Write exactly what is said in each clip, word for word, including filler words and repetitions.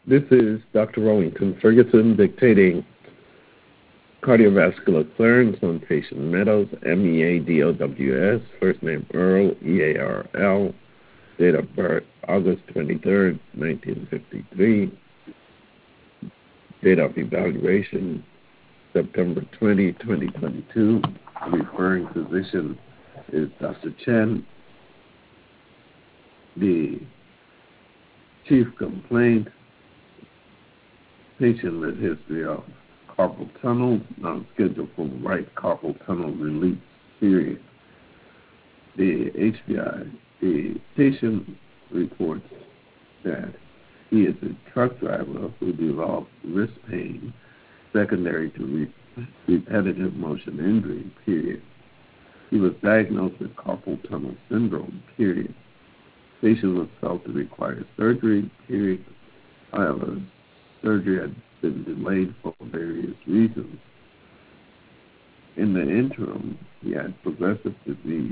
This is Doctor Rowington Ferguson dictating cardiovascular clearance on patient Meadows, M E A D O W S, first name Earl, E A R L, date of birth August twenty-third, nineteen fifty-three, date of evaluation September twentieth, twenty twenty-two, referring physician is Doctor Chen. The chief complaint, patient with history of carpal tunnel, not scheduled for right carpal tunnel release, period. The H B I, the patient reports that he is a truck driver who developed wrist pain secondary to re- repetitive motion injury, period. He was diagnosed with carpal tunnel syndrome, period. Patient was felt to require surgery, period. However, surgery had been delayed for various reasons. In the interim, he had progressive disease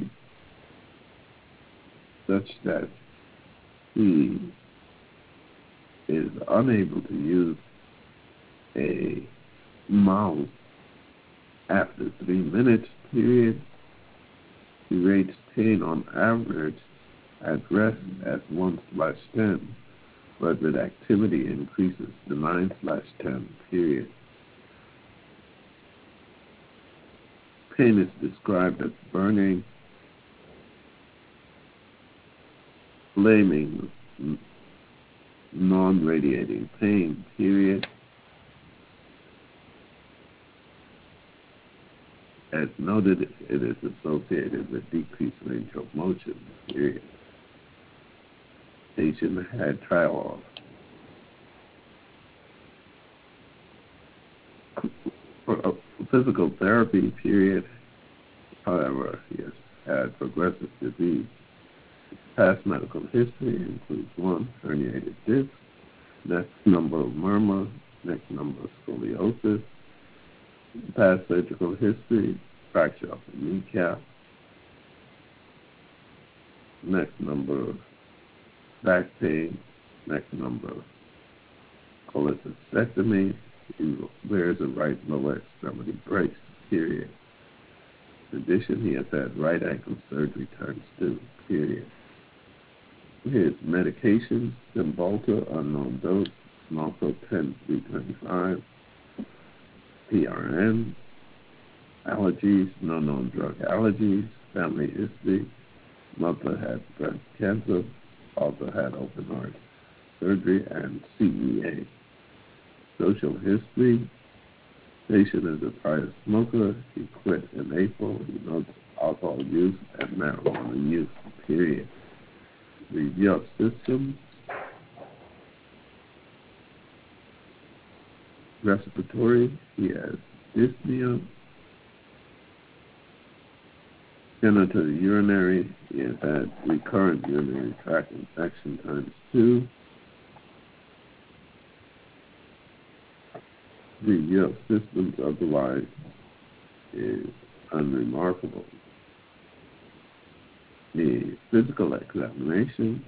such that he is unable to use a mouse after three minutes, period. He rates pain on average at rest as one slash ten, but with activity increases to nine slash ten, period. Pain is described as burning, flaming, non-radiating pain, period. As noted, it is associated with decreased range of motion, period. Patient had trial for physical therapy, period. However, he has had progressive disease. Past medical history includes one, herniated disc, next number of murmur, next number of scoliosis, past surgical history, fracture of the kneecap, next number of back pain, next number of cholecystectomy. He wears a right lower extremity brace, period. In addition, he has had right ankle surgery times two, period. His medications, Cymbalta, unknown dose, Malto ten three twenty-five, P R N, allergies, no known drug allergies, family history, mother had breast cancer, also had open heart surgery, and C E A. Social history, patient is a prior smoker, he quit in April, he notes alcohol use and marijuana use, period. Review of systems, respiratory, he has dyspnea, genital urinary, he has had recurrent urinary tract infection times two. Review of systems otherwise is unremarkable. The physical examination,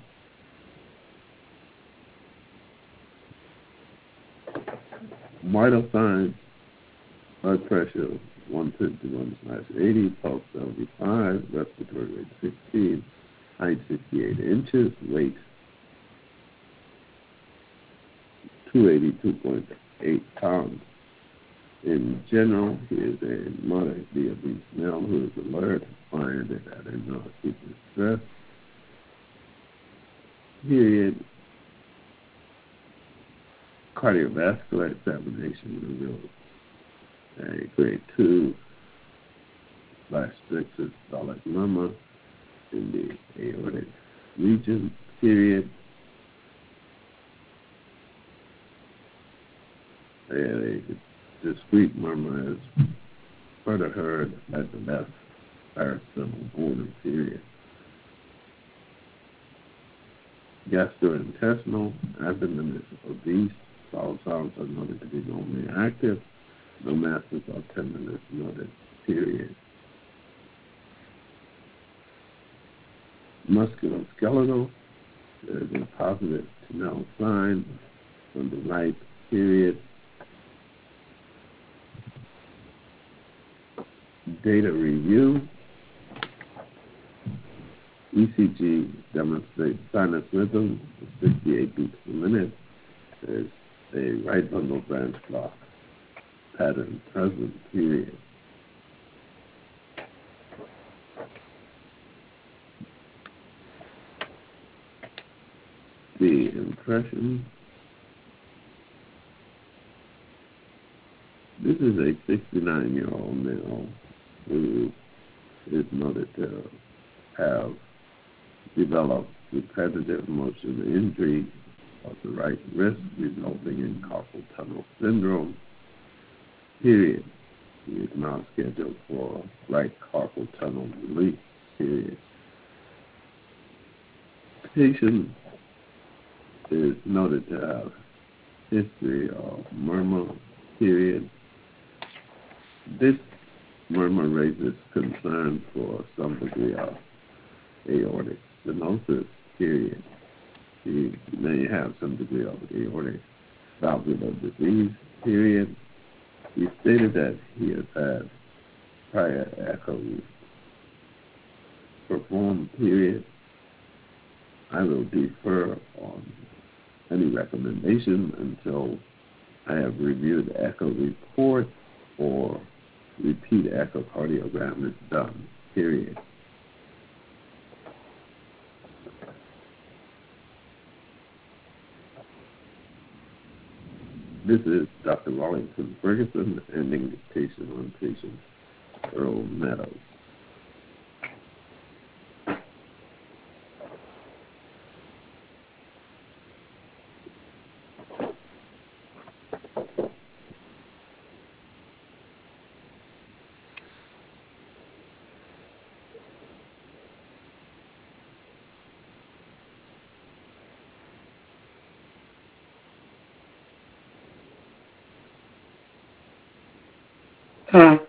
vital signs, blood pressure one fifty-one slash eighty, pulse seventy-five, respiratory rate sixteen, height sixty-eight inches, weight two hundred eighty-two point eight pounds. In general, he is a moderately obese male who is alert, oriented, and in no acute distress. Period. Cardiovascular examination reveals a grade two slash six systolic murmur in the aortic region, period. And a discrete murmur is further heard at the left parasternal border, period. Gastrointestinal, abdomen is obese, bowel sounds are noted to be normally active, no masses or tenderness noted, period. Musculoskeletal, there is a positive Tinel sign, on the right period. Data review. E C G demonstrates sinus rhythm of sixty-eight beats per minute. There's a right bundle branch block pattern present, period. The impression. This is a sixty-nine-year-old male who is noted to have developed repetitive motion injury of the right wrist, resulting in carpal tunnel syndrome, period. He is now scheduled for right carpal tunnel release, period. Patient is noted to have history of murmur, period. This murmur raises concern for some degree of aortic stenosis, period. He may have some degree of aortic valvular disease, period. He stated that he has had prior echoes performed, period. I will defer on any recommendation until I have reviewed the echo report or repeat echocardiogram is done, period. This is Doctor Wallington Ferguson, ending dictation on patient Earl Meadows. Hmm.